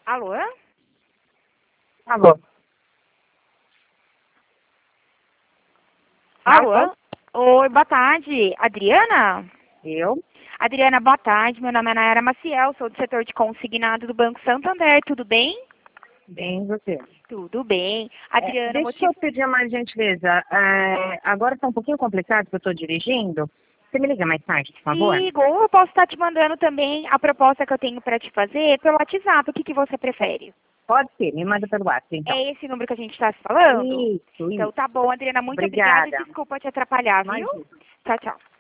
Alô? Alô? Alô? Oi, boa tarde. Adriana? Eu? Adriana, boa tarde. Meu nome é Nayara Maciel, sou do setor de consignado do Banco Santander. Tudo bem? Bem, você. Tudo bem. Adriana, Deixa eu pedir uma gentileza. Agora está um pouquinho complicado que eu estou dirigindo. Você me liga mais tarde, por favor? Ligo, ou eu posso estar te mandando também a proposta que eu tenho para te fazer pelo WhatsApp. O que você prefere? Pode ser, me manda pelo WhatsApp, então. É esse número que a gente está se falando? Isso. Então tá bom, Adriana. Muito obrigada e Obrigada. desculpa te atrapalhar, viu? Imagina. Tchau, tchau.